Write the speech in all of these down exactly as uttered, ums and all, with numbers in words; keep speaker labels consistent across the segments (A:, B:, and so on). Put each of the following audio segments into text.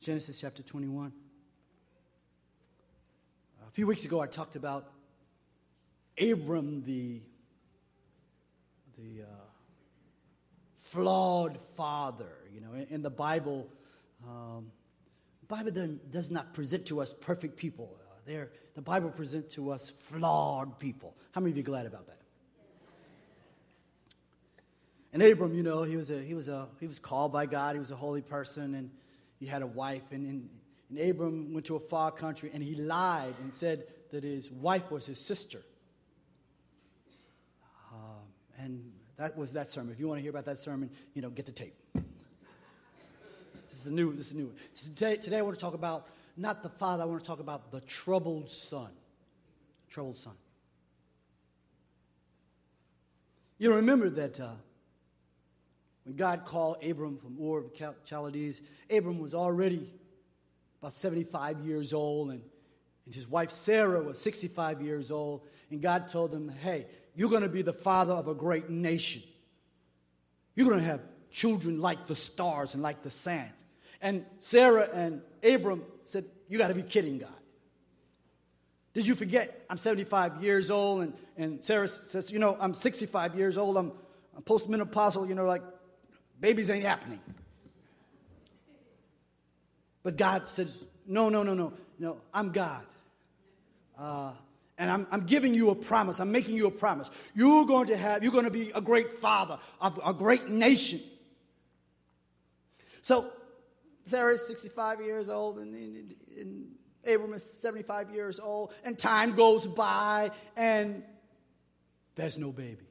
A: Genesis chapter twenty-one. A few weeks ago, I talked about Abram, the, the uh, flawed father. You know, in, in the Bible, um, the Bible doesn't, does not present to us perfect people. Uh, they're, the Bible presents to us flawed people. How many of you are glad about that? And Abram, you know, he was a he was a he was called by God. He was a holy person, and he had a wife. And, and, and Abram went to a far country, and he lied and said that his wife was his sister. Um, and that was that sermon. If you want to hear about that sermon, you know, get the tape. This is the new. This is the new one. Today, today I want to talk about not the father. I want to talk about the troubled son. Troubled son. You remember that. Uh, When God called Abram from Ur of the Chaldees, Abram was already about seventy-five years old, and, and his wife Sarah was sixty-five years old. And God told him, hey, you're going to be the father of a great nation. You're going to have children like the stars and like the sands. And Sarah and Abram said, you got to be kidding, God. Did you forget I'm seventy-five years old? And, and Sarah says, you know, I'm sixty-five years old. I'm, I'm postmenopausal, you know, like, babies ain't happening. But God says, no, no, no, no, no, I'm God. Uh, and I'm, I'm giving you a promise. I'm making you a promise. You're going to have, you're going to be a great father of a great nation. So Sarah is sixty-five years old, and, and, and Abram is seventy-five years old, and time goes by, and there's no baby.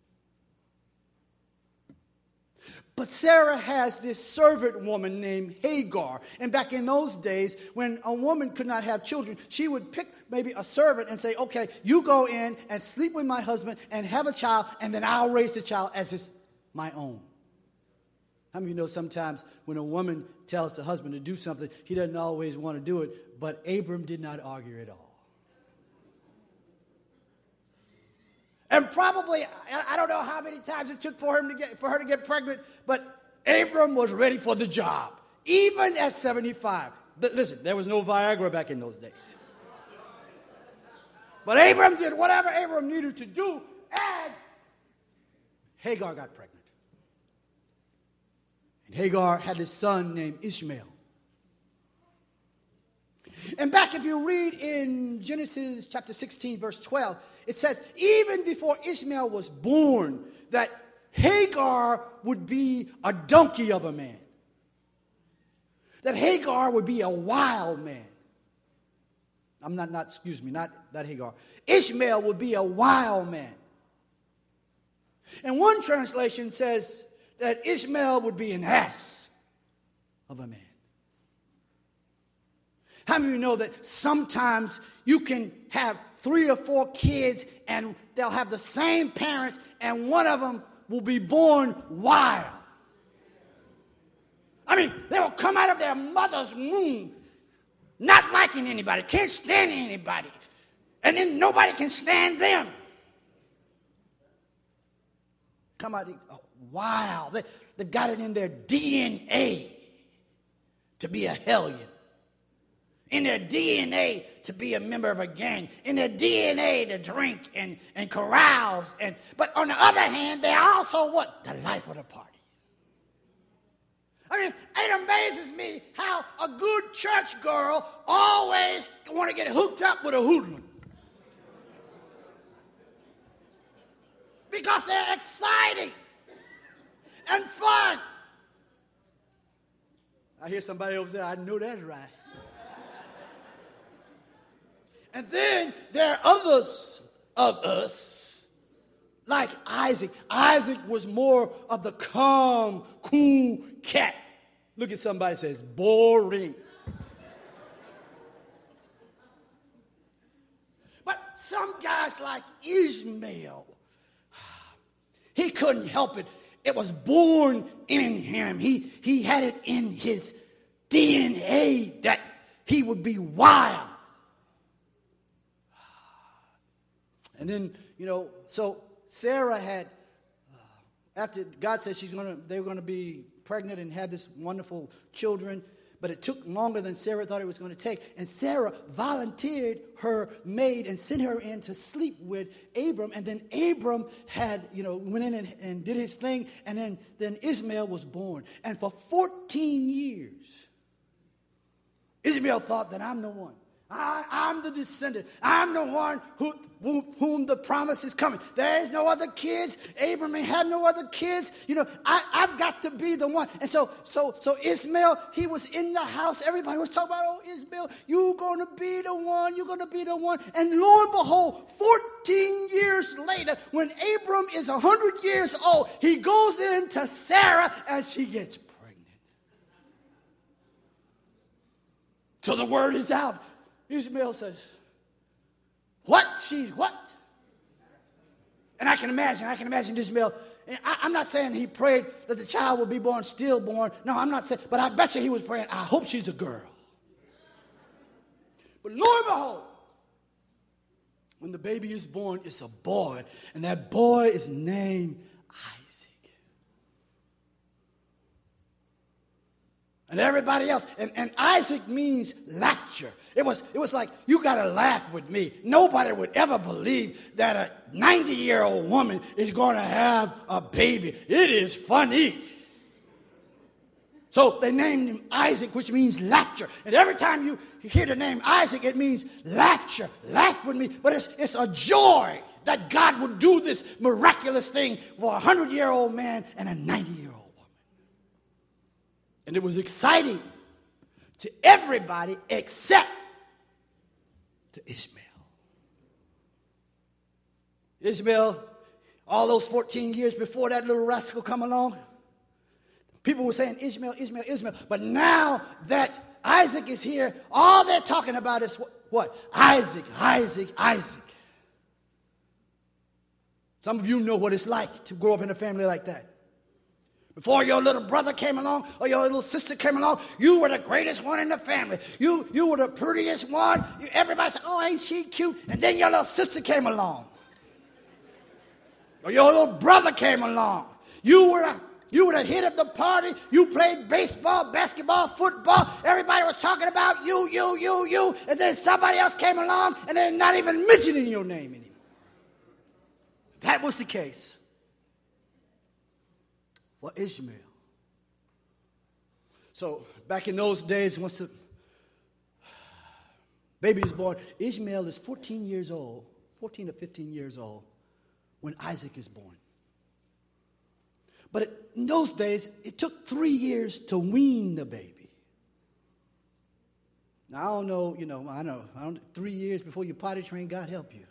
A: But Sarah has this servant woman named Hagar. And back in those days, when a woman could not have children, she would pick maybe a servant and say, okay, you go in and sleep with my husband and have a child, and then I'll raise the child as it's my own. How many of you know sometimes when a woman tells the husband to do something, he doesn't always want to do it, but Abram did not argue at all. And probably, I don't know how many times it took for him to get for her to get pregnant, but Abram was ready for the job, even at seventy-five. But listen, there was no Viagra back in those days. But Abram did whatever Abram needed to do, and Hagar got pregnant. And Hagar had a son named Ishmael. And back, if you read in Genesis chapter sixteen, verse twelve, it says, even before Ishmael was born, that Hagar would be a donkey of a man. That Hagar would be a wild man. I'm not, not excuse me, not, not Hagar. Ishmael would be a wild man. And one translation says that Ishmael would be an ass of a man. How many of you know that sometimes you can have three or four kids and they'll have the same parents and one of them will be born wild? I mean, they will come out of their mother's womb not liking anybody, can't stand anybody, and then nobody can stand them. Come out oh, wild. They, they've got it in their D N A to be a hellion. In their D N A to be a member of a gang. In their D N A to drink and, and carouse. And, but on the other hand, they're also what? The life of the party. I mean, it amazes me how a good church girl always want to get hooked up with a hoodlum. Because they're exciting and fun. I hear somebody over there, I know that's right. And then there are others of us, like Isaac. Isaac was more of the calm, cool cat. Look at somebody who says, boring. But some guys like Ishmael, he couldn't help it. It was born in him. He, he had it in his D N A that he would be wild. And then, you know, so Sarah had, uh, after God said she's gonna, they were going to be pregnant and have this wonderful children. but it took longer than Sarah thought it was going to take. And Sarah volunteered her maid and sent her in to sleep with Abram. And then Abram had, you know, went in and, and did his thing. And then, then Ishmael was born. And for fourteen years, Ishmael thought that I'm the one. I, I'm the descendant. I'm the one who, who, whom the promise is coming. There is no other kids. Abraham had no other kids. You know, I, I've got to be the one. And so, so, so Ishmael, he was in the house. Everybody was talking about, oh, Ishmael, you're going to be the one. You're going to be the one. And lo and behold, fourteen years later, when Abram is one hundred years old, he goes in to Sarah and she gets pregnant. So the word is out. Ishmael says, what? She's what? And I can imagine, I can imagine Ishmael. And I, I'm not saying he prayed that the child would be born stillborn. No, I'm not saying, but I bet you he was praying, I hope she's a girl. But lo and behold, when the baby is born, it's a boy. And that boy is named Isaac. And everybody else. And, and Isaac means laughter. It was, it was like, you got to laugh with me. Nobody would ever believe that a ninety-year-old woman is going to have a baby. It is funny. So they named him Isaac, which means laughter. And every time you hear the name Isaac, it means laughter. Laugh with me. But it's, it's a joy that God would do this miraculous thing for a hundred-year-old man and a ninety-year-old. And it was exciting to everybody except to Ishmael. Ishmael, all those fourteen years before that little rascal come along, people were saying Ishmael, Ishmael, Ishmael. But now that Isaac is here, all they're talking about is what? what? Isaac, Isaac, Isaac. Some of you know what it's like to grow up in a family like that. Before your little brother came along or your little sister came along, you were the greatest one in the family. You, you were the prettiest one. You, everybody said, oh, ain't she cute? And then your little sister came along. Or your little brother came along. You were, a, you were the hit of the party. You played baseball, basketball, football. Everybody was talking about you, you, you, you. And then somebody else came along and they're not even mentioning your name anymore. That was the case for Ishmael. So back in those days, once the baby is born, Ishmael is fourteen years old, fourteen or fifteen years old, when Isaac is born. But it, in those days, it took three years to wean the baby. Now, I don't know, you know, I know, I don't, three years before you potty train, God help you.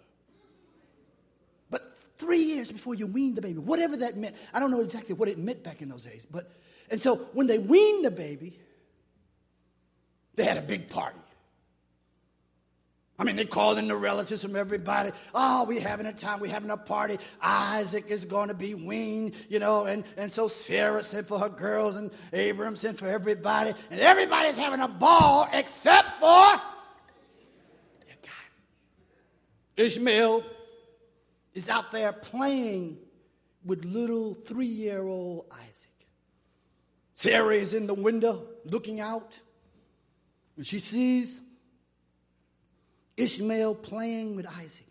A: Three years before you weaned the baby, whatever that meant. I don't know exactly what it meant back in those days. But and so when they weaned the baby, they had a big party. I mean, they called in the relatives from everybody. Oh, we're having a time. We're having a party. Isaac is going to be weaned, you know. And, and so Sarah sent for her girls and Abraham sent for everybody. And everybody's having a ball except for Ishmael. Is out there playing with little three-year-old Isaac. Sarah is in the window looking out, and she sees Ishmael playing with Isaac.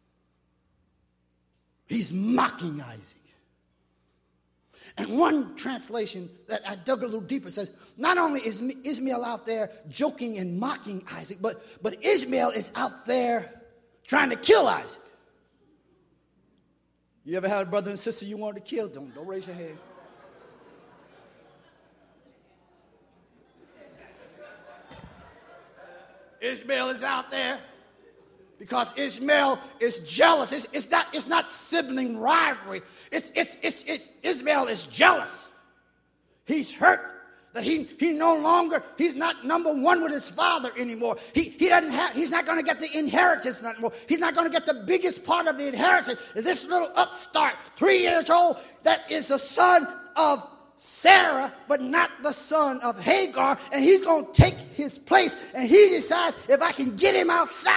A: He's mocking Isaac. And one translation that I dug a little deeper says, not only is Ishmael out there joking and mocking Isaac, but, but Ishmael is out there trying to kill Isaac. You ever had a brother and sister you wanted to kill? Don't, don't raise your hand. Ishmael is out there because Ishmael is jealous. It's, it's, not, it's not sibling rivalry. It's, it's, it's, it's, Ishmael is jealous. He's hurt that he, he no longer, he's not number one with his father anymore. He, he doesn't have, he's not going to get the inheritance anymore. He's not going to get the biggest part of the inheritance. And this little upstart, three years old, that is the son of Sarah, but not the son of Hagar. And he's going to take his place. And he decides, if I can get him outside,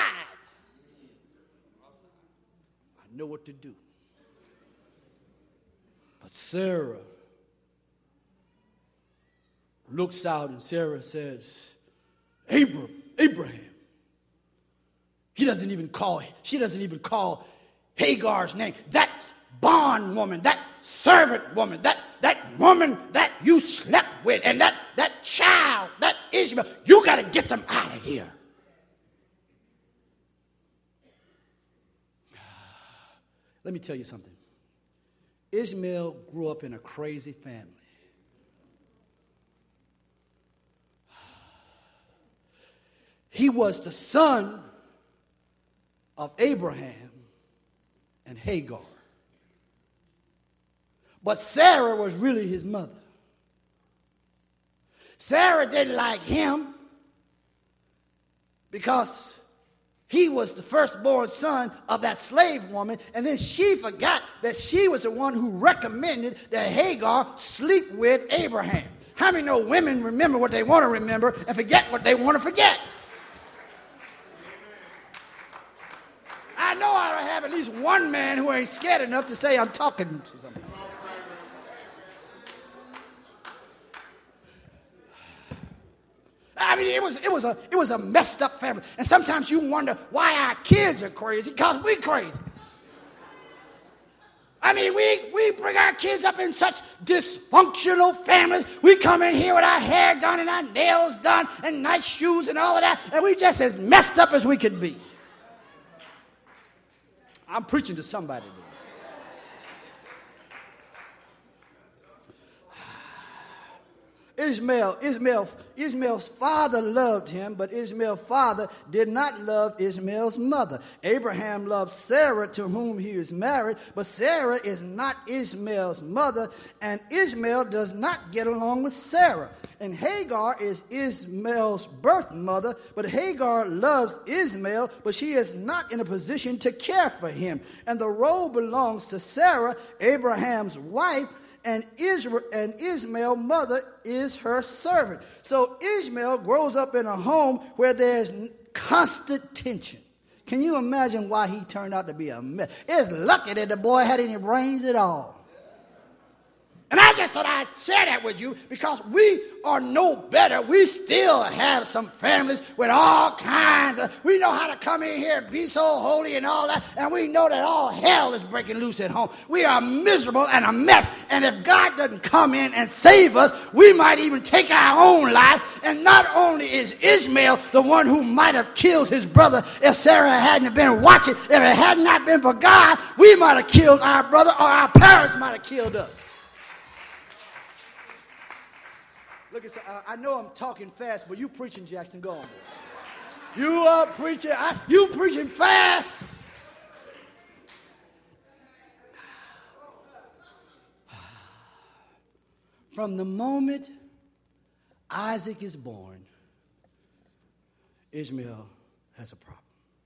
A: I know what to do. But Sarah looks out and Sarah says, Abram, Abraham. He doesn't even call, she doesn't even call Hagar's name. That bondwoman, that servant woman, that, that woman that you slept with, and that, that child, that Ishmael, you got to get them out of here. Let me tell you something. Ishmael grew up in a crazy family. He was the son of Abraham and Hagar. But Sarah was really his mother. Sarah didn't like him because he was the firstborn son of that slave woman, and then she forgot that she was the one who recommended that Hagar sleep with Abraham. How many know women remember what they want to remember and forget what they want to forget? I know I ought to have at least one man who ain't scared enough to say I'm talking to somebody. I mean, it was it was a it was a messed up family, and sometimes you wonder why our kids are crazy, because we crazy. I mean, we we bring our kids up in such dysfunctional families. We come in here with our hair done and our nails done and nice shoes and all of that, and we just as messed up as we could be. I'm preaching to somebody today. Ishmael, Ishmael, Ishmael's father loved him, but Ishmael's father did not love Ishmael's mother. Abraham loved Sarah, to whom he is married, but Sarah is not Ishmael's mother, and Ishmael does not get along with Sarah. And Hagar is Ishmael's birth mother, but Hagar loves Ishmael, but she is not in a position to care for him. And the role belongs to Sarah, Abraham's wife, and Israel and Ishmael's mother is her servant. So Ishmael grows up in a home where there's constant tension. Can you imagine why he turned out to be a mess? It's lucky that the boy had any brains at all. And I just thought I'd share that with you because we are no better. We still have some families with all kinds of, we know how to come in here and be so holy and all that, and we know that all hell is breaking loose at home. We are miserable and a mess, and if God doesn't come in and save us, we might even take our own life. And not only is Ishmael the one who might have killed his brother if Sarah hadn't been watching, if it had not been for God, we might have killed our brother, or our parents might have killed us. Look, at, I know I'm talking fast, but you preaching, Jackson. Go on, boy. You are preaching. I, you preaching fast. From the moment Isaac is born, Ishmael has a problem.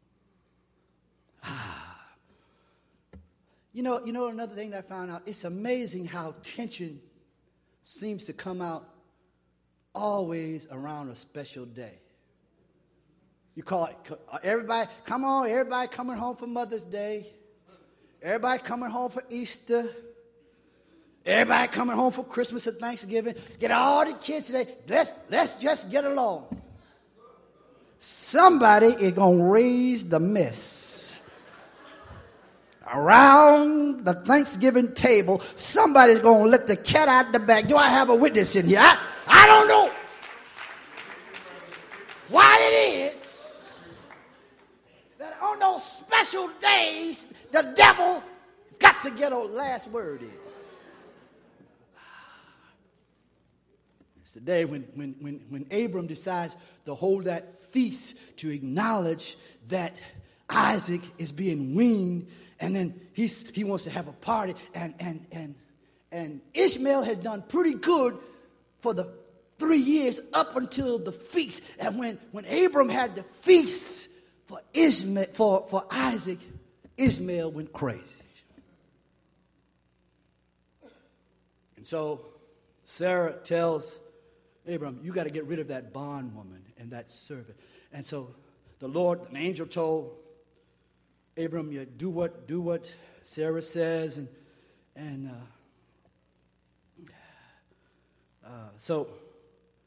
A: You know, you know another thing that I found out? It's amazing how tension seems to come out always around a special day. You call it, everybody, come on, everybody coming home for Mother's Day. Everybody coming home for Easter. Everybody coming home for Christmas and Thanksgiving. Get all the kids today. Let's, let's just get along. Somebody is going to raise the mess. Around the Thanksgiving table, somebody's going to let the cat out the bag. Do I have a witness in here? I, I don't know why it is that on those special days, the devil has got to get a last word in. It's the day when, when, when, when Abram decides to hold that feast to acknowledge that Isaac is being weaned. And then he's, he wants to have a party. And, and, and, and Ishmael has done pretty good for the three years up until the feast. And when, when Abram had the feast for, Ishmael, for, for Isaac, Ishmael went crazy. And so Sarah tells Abram, you got to get rid of that bondwoman and that servant. And so the Lord, an angel told Abram, you do what do what Sarah says, and and uh, uh, so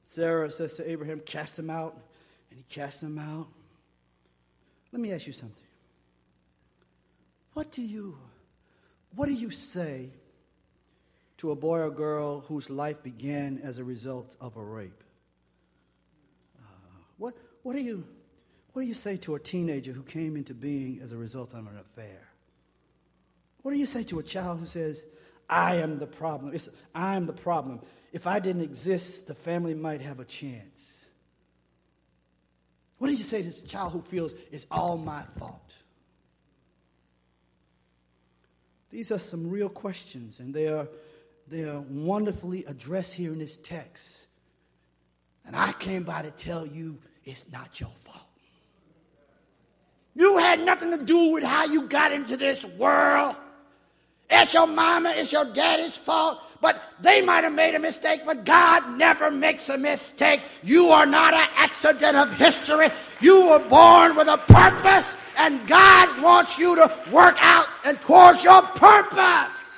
A: Sarah says to Abraham, cast him out. And he casts him out. Let me ask you something. What do you, what do you say to a boy or girl whose life began as a result of a rape? Uh, what, what, do you, what do you say to a teenager who came into being as a result of an affair? What do you say to a child who says, I am the problem. It's, I am the problem. If I didn't exist, the family might have a chance. What do you say to this child who feels it's all my fault? These are some real questions, and they are, they are wonderfully addressed here in this text. And I came by to tell you it's not your fault. You had nothing to do with how you got into this world. It's your mama, it's your daddy's fault, but they might have made a mistake, but God never makes a mistake. You are not an accident of history. You were born with a purpose, and God wants you to work out and towards your purpose.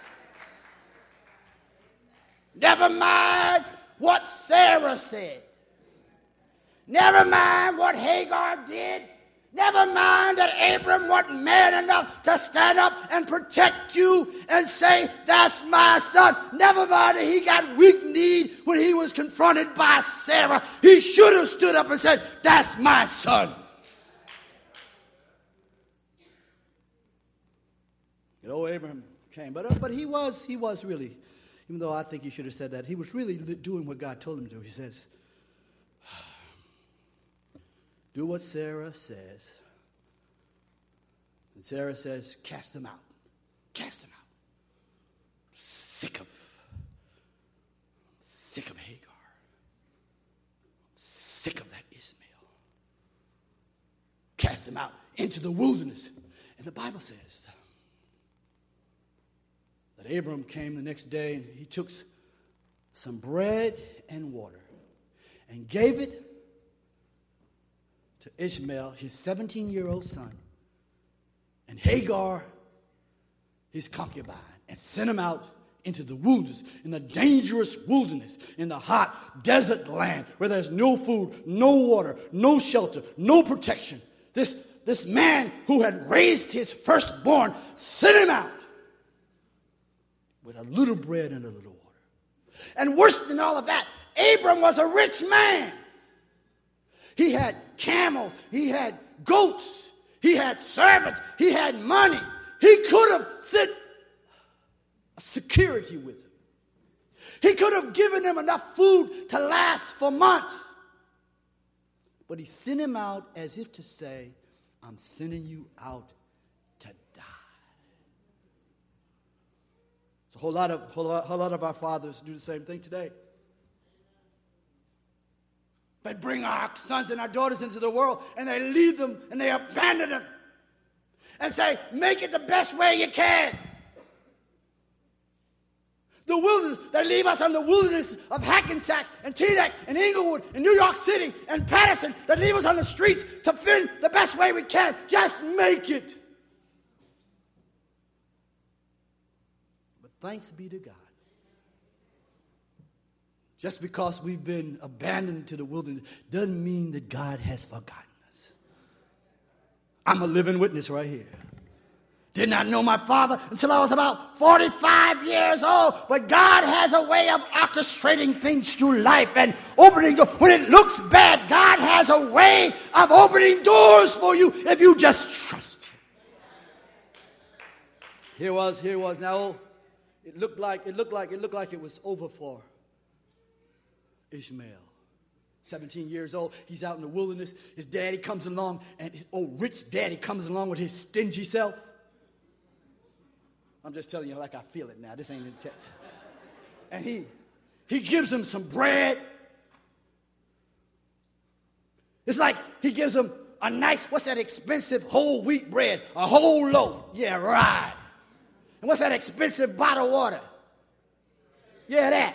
A: Never mind what Sarah said. Never mind what Hagar did. Never mind that Abram wasn't man enough to stand up and protect you and say, that's my son. Never mind that he got weak-kneed when he was confronted by Sarah. He should have stood up and said, that's my son. You know, Abram came, but, uh, but he was, he was really, even though I think he should have said that, he was really doing what God told him to do. He says, do what Sarah says. And Sarah says, cast them out. Cast them out. Sick of, sick of Hagar. Sick of that Ishmael. Cast them out into the wilderness. And the Bible says that Abram came the next day and he took some bread and water and gave it to Ishmael, his seventeen-year-old son, and Hagar, his concubine, and sent him out into the wilderness, in the dangerous wilderness, in the hot desert land where there's no food, no water, no shelter, no protection. This, this man who had raised his firstborn sent him out with a little bread and a little water. And worse than all of that, Abram was a rich man. He had camels, he had goats, he had servants, he had money. He could have sent security with him. He could have given them enough food to last for months. But he sent him out as if to say, I'm sending you out to die. So a whole lot of, whole lot, whole lot of our fathers do the same thing today. They bring our sons and our daughters into the world, and they leave them, and they abandon them, and say, make it the best way you can. The wilderness, they leave us on the wilderness of Hackensack and Teaneck and Inglewood and New York City and Patterson. They leave us on the streets to fend the best way we can. Just make it. But thanks be to God. Just because we've been abandoned to the wilderness doesn't mean that God has forgotten us. I'm a living witness right here. Did not know my father until I was about forty-five years old. But God has a way of orchestrating things through life and opening doors. When it looks bad, God has a way of opening doors for you if you just trust Him. Here was, here was. Now, it looked like, it looked like, it looked like it was over for Ishmael. seventeen years old, he's out in the wilderness. His daddy comes along, and his old rich daddy comes along with his stingy self. I'm just telling you like I feel it now. This ain't in the text. And he, he gives him some bread. It's like he gives him a nice, what's that expensive whole wheat bread? A whole loaf. Yeah, right. And what's that expensive bottle of water? Yeah, that.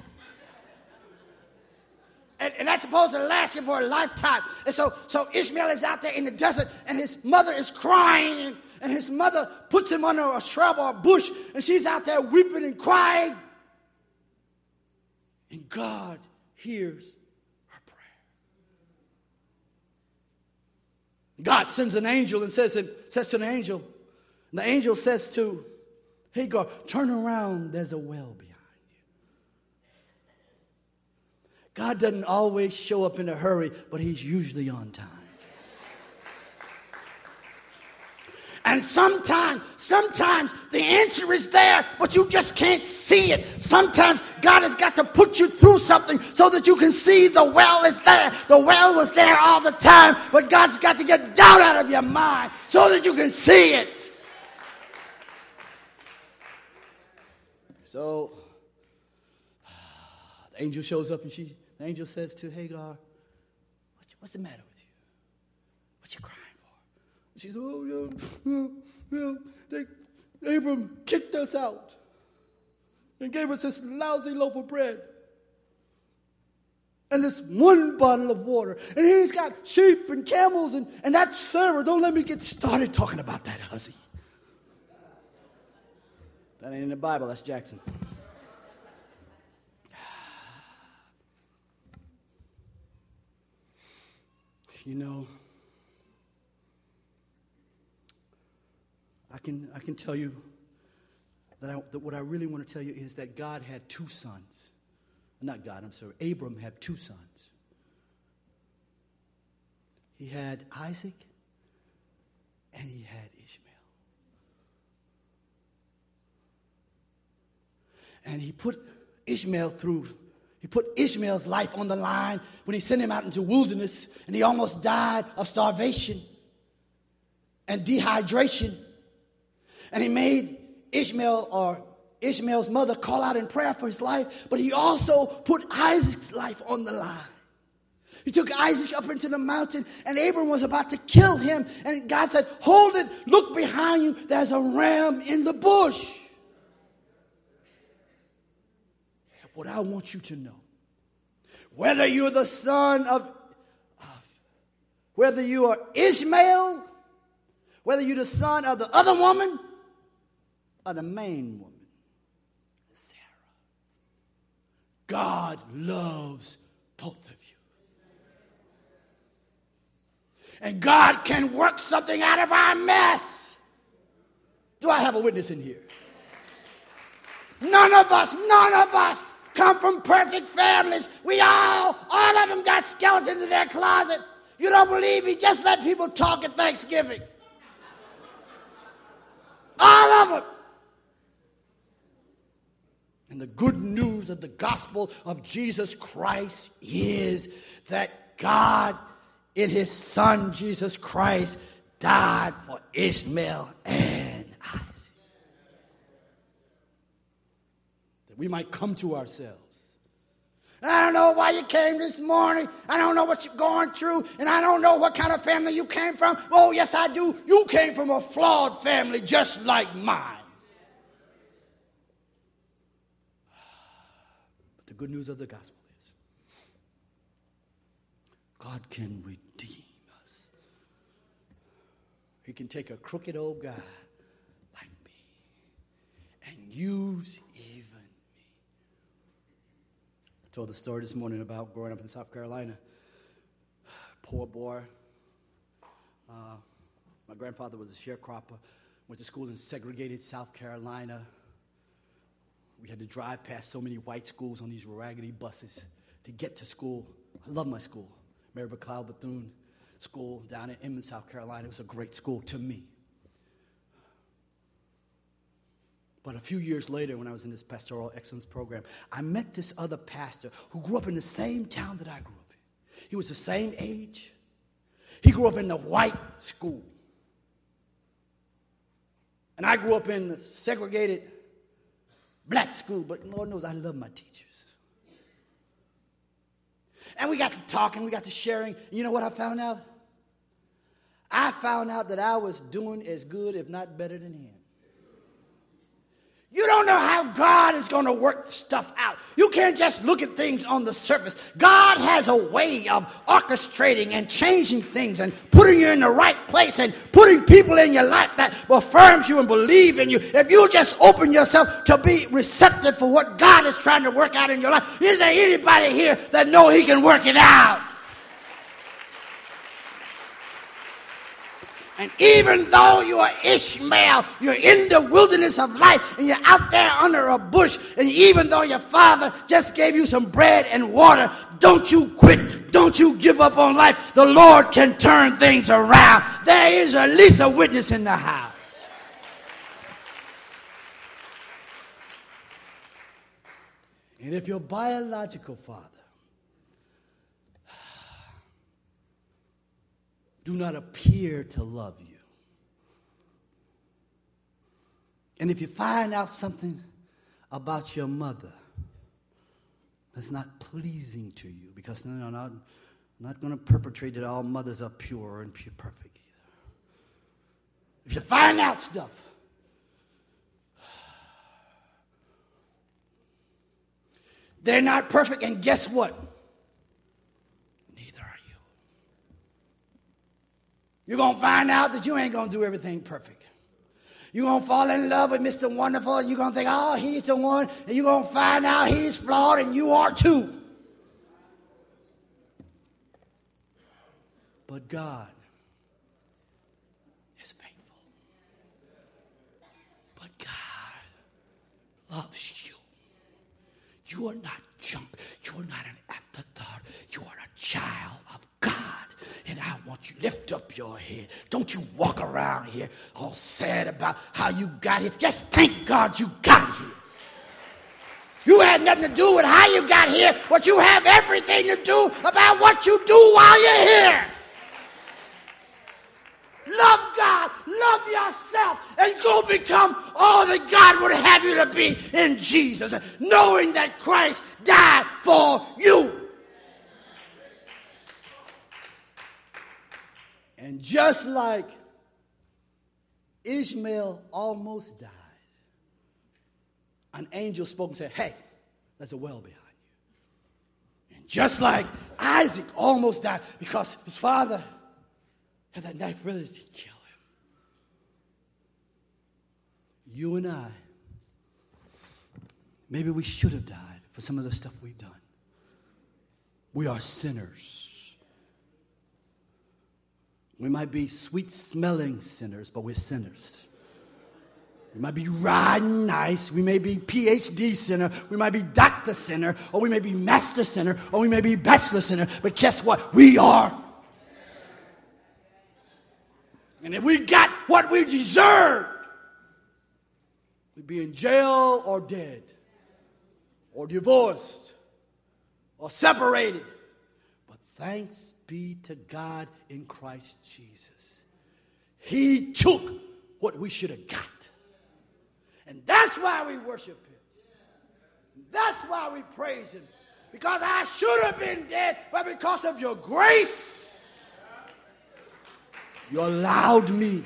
A: And, and that's supposed to last him for a lifetime. And so, so Ishmael is out there in the desert, and his mother is crying, and his mother puts him under a shrub or a bush, and she's out there weeping and crying. And God hears her prayer. God sends an angel and says, says to an angel, and the angel says to Hagar, turn around, there's a well behind you. God doesn't always show up in a hurry, but he's usually on time. And sometimes, sometimes the answer is there, but you just can't see it. Sometimes God has got to put you through something so that you can see the well is there. The well was there all the time, but God's got to get doubt out of your mind so that you can see it. So the angel shows up and she, the angel says to Hagar, what's the matter with you? What you crying? She said, oh, yeah, yeah, yeah. They, Abram kicked us out and gave us this lousy loaf of bread and this one bottle of water. And he's got sheep and camels and, and that server. Don't let me get started talking about that hussy. That ain't in the Bible. That's Jackson. You know, I can, I can tell you that, I, that what I really want to tell you is that God had two sons. Not God, I'm sorry. Abram had two sons. He had Isaac and he had Ishmael. And he put Ishmael through, he put Ishmael's life on the line when he sent him out into wilderness and he almost died of starvation and dehydration. And he made Ishmael or Ishmael's mother call out in prayer for his life, but he also put Isaac's life on the line. He took Isaac up into the mountain, and Abram was about to kill him. And God said, hold it, look behind you, there's a ram in the bush. What I want you to know, whether you're the son of, of whether you are Ishmael, whether you're the son of the other woman, or the main woman, Sarah. God loves both of you. And God can work something out of our mess. Do I have a witness in here? None of us, none of us come from perfect families. We all, all of them got skeletons in their closet. You don't believe me? Just let people talk at Thanksgiving. All of them. And the good news of the gospel of Jesus Christ is that God, in his son Jesus Christ, died for Ishmael and Isaac. That we might come to ourselves. I don't know why you came this morning. I don't know what you're going through. And I don't know what kind of family you came from. Oh, yes, I do. You came from a flawed family just like mine. The good news of the gospel is God can redeem us. He can take a crooked old guy like me and use even me. I told the story this morning about growing up in South Carolina. Poor boy. Uh, my grandfather was a sharecropper. Went to school in segregated South Carolina. We had to drive past so many white schools on these raggedy buses to get to school. I love my school, Mary McLeod Bethune School down in Inman, South Carolina. It was a great school to me. But a few years later, when I was in this pastoral excellence program, I met this other pastor who grew up in the same town that I grew up in. He was the same age. He grew up in the white school. And I grew up in the segregated black school, but Lord knows I love my teachers. And we got to talking, we got to sharing. You know what I found out? I found out that I was doing as good, if not better than him. You don't know how God is going to work stuff out. You can't just look at things on the surface. God has a way of orchestrating and changing things and putting you in the right place and putting people in your life that affirms you and believe in you. If you just open yourself to be receptive for what God is trying to work out in your life, is there anybody here that know he can work it out? And even though you are Ishmael, you're in the wilderness of life, and you're out there under a bush, and even though your father just gave you some bread and water, don't you quit. Don't you give up on life. The Lord can turn things around. There is at least a witness in the house. And if your biological father do not appear to love you, and if you find out something about your mother that's not pleasing to you, because no, no, no, I'm not going to perpetrate that all mothers are pure and pure perfect either. If you find out stuff, they're not perfect, and guess what? You're going to find out that you ain't going to do everything perfect. You're going to fall in love with Mister Wonderful, and you're going to think, oh, he's the one, and you're going to find out he's flawed, and you are too. But God is faithful. But God loves you. You are not junk. You are not an afterthought. You are a child of God. And I want you to lift up your head. Don't you walk around here all sad about how you got here. Just thank God you got here. You had nothing to do with how you got here, but you have everything to do about what you do while you're here. Love God, love yourself, and go become all that God would have you to be in Jesus, knowing that Christ died for you. And just like Ishmael almost died, an angel spoke and said, hey, there's a well behind you. And just like Isaac almost died because his father had that knife ready to kill him, you and I, maybe we should have died for some of the stuff we've done. We are sinners. We might be sweet-smelling sinners, but we're sinners. We might be riding nice. We may be P H D sinner. We might be doctor sinner, or we may be master sinner, or we may be bachelor sinner. But guess what? We are. And if we got what we deserved, we'd be in jail or dead, or divorced, or separated. But thanks be to God in Christ Jesus. He took what we should have got. And that's why we worship him. That's why we praise him. Because I should have been dead, but because of your grace, you allowed me,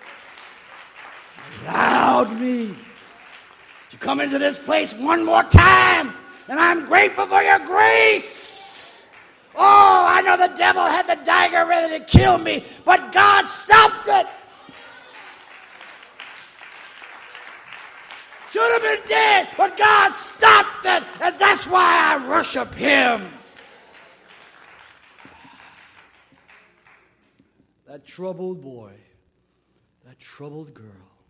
A: allowed me to come into this place one more time. And I'm grateful for your grace. Oh, I know the devil had the dagger ready to kill me, but God stopped it. Should have been dead, but God stopped it, and that's why I worship him. That troubled boy, that troubled girl,